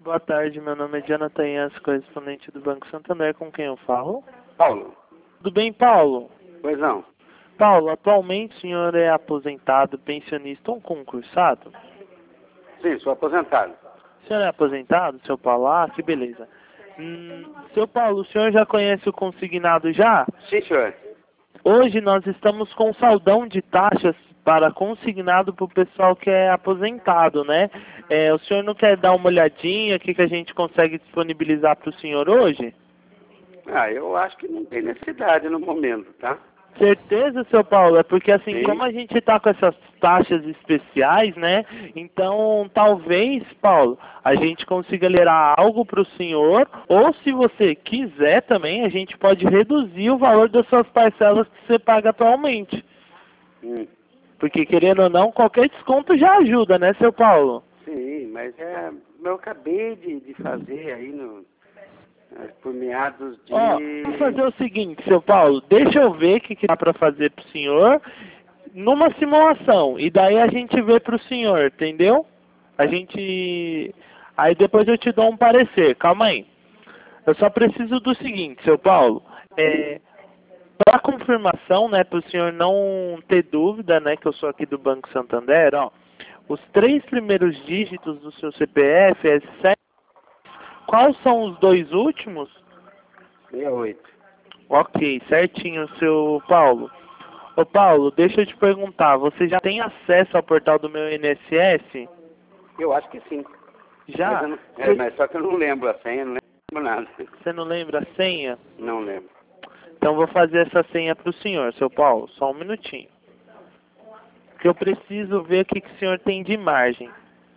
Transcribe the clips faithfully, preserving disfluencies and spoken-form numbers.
Boa tarde, meu nome é Jonathan Yas, correspondente do Banco Santander, com quem eu falo? Paulo. Tudo bem, Paulo? Pois não. Paulo, atualmente o senhor é aposentado, pensionista ou concursado? Sim, sou aposentado. O senhor é aposentado, seu Paulo? Ah, que beleza. Hum, seu Paulo, o senhor já conhece o consignado já? Sim, senhor. Hoje nós estamos com saldão de taxas para consignado para o pessoal que é aposentado, né? É, o senhor não quer dar uma olhadinha, o que, que a gente consegue disponibilizar para o senhor hoje? Ah, eu acho que não tem necessidade no momento, tá? Certeza, seu Paulo, é porque assim, Sim. como a gente está com essas taxas especiais, né? Então, talvez, Paulo, a gente consiga liberar algo para o senhor, ou se você quiser também, a gente pode reduzir o valor das suas parcelas que você paga atualmente. Hum. Porque, querendo ou não, qualquer desconto já ajuda, né, seu Paulo? Sim, mas é, eu acabei de, de fazer aí no, eh, por meados de... Ó, vamos fazer o seguinte, seu Paulo, deixa eu ver o que, que dá para fazer pro senhor numa simulação, e daí a gente vê pro senhor, entendeu? A gente... Aí depois eu te dou um parecer, calma aí. Eu só preciso do seguinte, seu Paulo, é... para confirmação, né, para o senhor não ter dúvida, né, que eu sou aqui do Banco Santander, ó, os três primeiros dígitos do seu C P F é sete. Quais são os dois últimos? sessenta e oito. Ok, certinho, seu Paulo. Ô Paulo, deixa eu te perguntar, você já tem acesso ao portal do meu I N S S? Eu acho que sim. Já? Mas, eu não, é, mas só que eu não lembro a senha, não lembro nada. Você não lembra a senha? Não lembro. Então vou fazer essa senha para o senhor, seu Paulo, só um minutinho. Porque eu preciso ver o que, que o senhor tem de margem.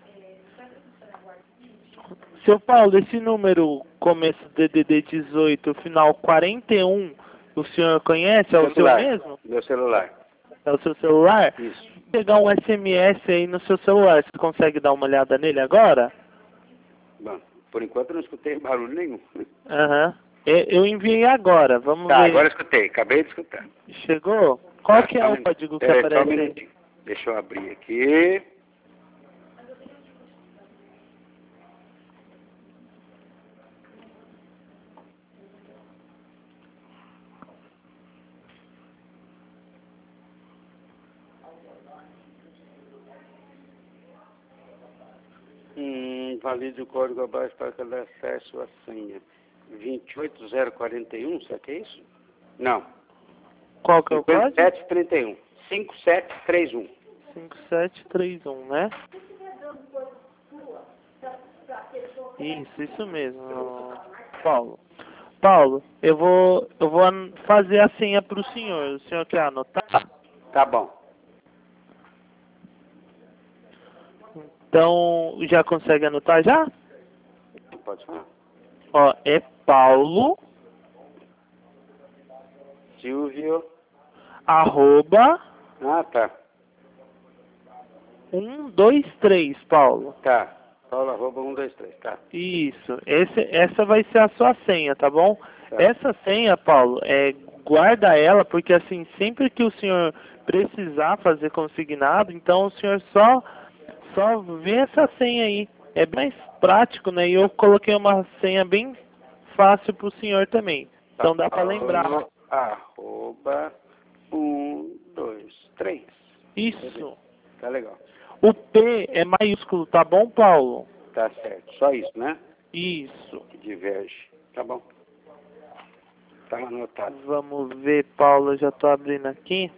Seu Paulo, esse número, começo D D D dezoito, final quarenta e um, o senhor conhece? É o seu Celular. mesmo? Meu celular. É o seu celular? Isso. Vou pegar um S M S aí no seu celular, você consegue dar uma olhada nele agora? Bom, por enquanto eu não escutei barulho nenhum. Aham. Eu eu enviei agora, vamos Tá, ver. agora eu escutei. Acabei de escutar. Chegou? Qual Tá, que só é um o min- código que Peraí, só um aparece aí? minutinho. Deixa eu abrir aqui. Hum, valide o código abaixo para cadastrar sua senha. vinte e oito zero quarenta e um, será que é isso? Não. Qual que é o código? cinquenta e sete trinta e um. cinquenta e sete trinta e um. cinco sete três um, né? Isso, isso mesmo, Paulo. Paulo, eu vou, eu vou an- fazer a senha para o senhor. O senhor quer anotar? Tá bom. Então, já consegue anotar já? Pode falar. Ó, é Paulo, Silvio. arroba, Ah, tá. um dois três, Paulo. Tá. Paulo arroba um, dois, três. Tá. Isso, esse, essa vai ser a sua senha, tá bom? Tá. Essa senha, Paulo, é, guarda ela, porque assim, sempre que o senhor precisar fazer consignado, então o senhor só, só vê essa senha aí. É mais prático, né? E eu coloquei uma senha bem fácil pro senhor também. Então dá pra lembrar. Paulo arroba um, dois, três. Isso. Tá legal. O P é maiúsculo, tá bom, Paulo? Tá certo. Só isso, né? Isso. Que diverge. Tá bom. Tá anotado. Vamos ver, Paulo, eu já tô abrindo aqui.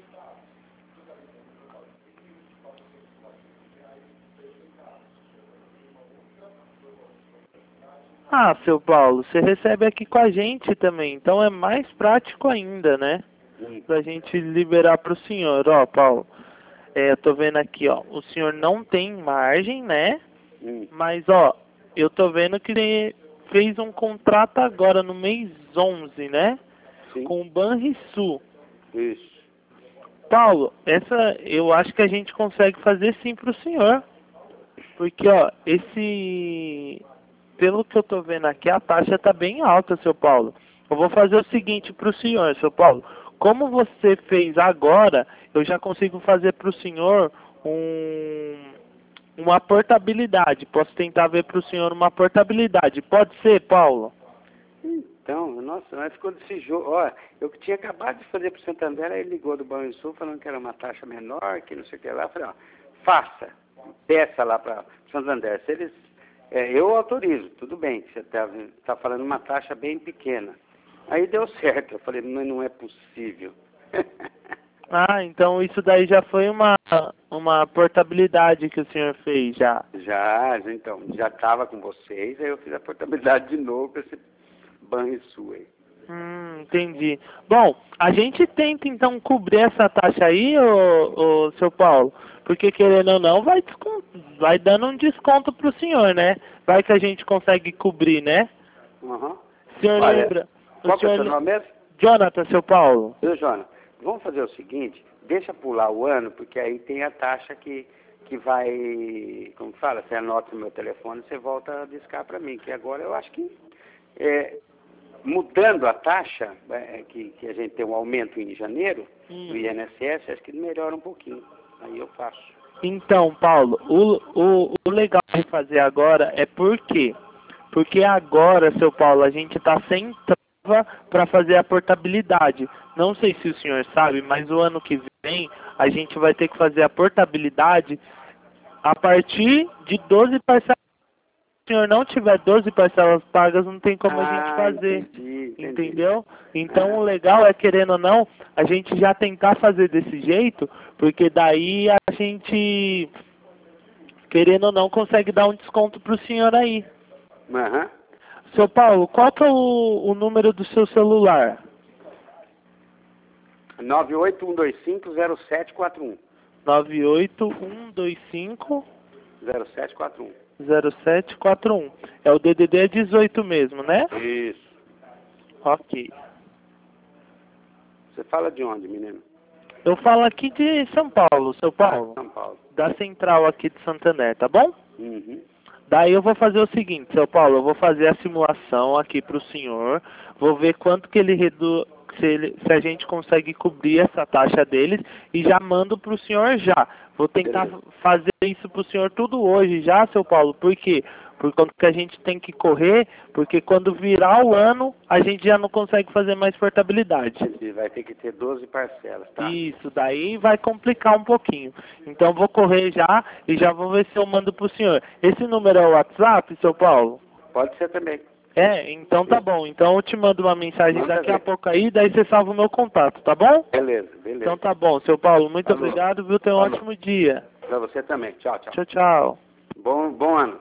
Ah, seu Paulo, você recebe aqui com a gente também, então é mais prático ainda, né? Hum. Pra gente liberar pro senhor, ó, Paulo. É, eu tô vendo aqui, ó, o senhor não tem margem, né? Hum. Mas, ó, eu tô vendo que ele fez um contrato agora no mês onze, né? Sim. Com o Banrisul. Isso. Paulo, essa eu acho que a gente consegue fazer sim pro senhor. Porque, ó, esse... Pelo que eu tô vendo aqui, a taxa tá bem alta, seu Paulo. Eu vou fazer o seguinte pro senhor, seu Paulo. Como você fez agora, eu já consigo fazer pro senhor um... uma portabilidade. Posso tentar ver para o senhor uma portabilidade. Pode ser, Paulo? Então, nossa, mas ficou desse jogo. Ó, eu tinha acabado de fazer para o Santander, aí ele ligou do Banrisul falando que era uma taxa menor, que não sei o que lá. Eu falei, ó, faça, peça lá para o Santander. Se eles, é, eu autorizo, tudo bem, você está tá falando uma taxa bem pequena. Aí deu certo. Eu falei, mas não é possível. Ah, então isso daí já foi uma, uma portabilidade que o senhor fez já. Já, então, já estava com vocês, aí eu fiz a portabilidade de novo para esse Banrisul aí. Hum, entendi. Bom, a gente tenta então cobrir essa taxa aí, ô, ô, seu Paulo, porque querendo ou não, vai, vai dando um desconto pro senhor, né? Vai que a gente consegue cobrir, né? Uhum. O senhor Olha, lembra? qual O que é o senhor seu nome mesmo? Jonathan, seu Paulo. Viu, Jonas? Vamos fazer o seguinte, deixa pular o ano, porque aí tem a taxa que, que vai, como fala, você anota no meu telefone, você volta a discar para mim, que agora eu acho que, é, mudando a taxa, é, que, que a gente tem um aumento em janeiro, Hum. do I N S S, acho que melhora um pouquinho, aí eu faço. Então, Paulo, o, o, o legal de fazer agora é por quê? Porque agora, seu Paulo, a gente está sem trava para fazer a portabilidade. Não sei se o senhor sabe, mas o ano que vem a gente vai ter que fazer a portabilidade a partir de doze parcelas. Se o senhor não tiver doze parcelas pagas, não tem como ah, a gente fazer. Entendi, entendi. Entendeu? Então ah. o legal é, querendo ou não, a gente já tentar fazer desse jeito, porque daí a gente, querendo ou não, consegue dar um desconto pro senhor aí. Aham. Uhum. Seu Paulo, qual que é o, o número do seu celular? nove oito um dois cinco zero sete quatro um. nove oito um dois cinco zero sete quatro um. zero sete quatro um. É o D D D dezoito mesmo, né? Isso. Ok. Você fala de onde, menino? Eu falo aqui de São Paulo, seu Paulo. Ah, São Paulo. Da central aqui de Santander, tá bom? Uhum. Daí eu vou fazer o seguinte, seu Paulo, eu vou fazer a simulação aqui para o senhor, vou ver quanto que ele reduz, se, ele, se a gente consegue cobrir essa taxa deles e já mando para o senhor já. Vou tentar Beleza. fazer isso para o senhor tudo hoje já, seu Paulo, por quê? Por conta que a gente tem que correr, porque quando virar o ano, a gente já não consegue fazer mais portabilidade. Ele vai ter que ter doze parcelas, tá? Isso, daí vai complicar um pouquinho. Então vou correr já e já vou ver se eu mando pro senhor. Esse número é o WhatsApp, seu Paulo? Pode ser também. É, então tá bom. Então eu te mando uma mensagem Manda daqui ver. a pouco aí, daí você salva o meu contato, tá bom? Beleza, beleza. Então tá bom, seu Paulo. Muito Falou. obrigado, viu? Tenha um Falou. ótimo dia. Pra você também. Tchau, tchau. Tchau, tchau. Bom, bom ano.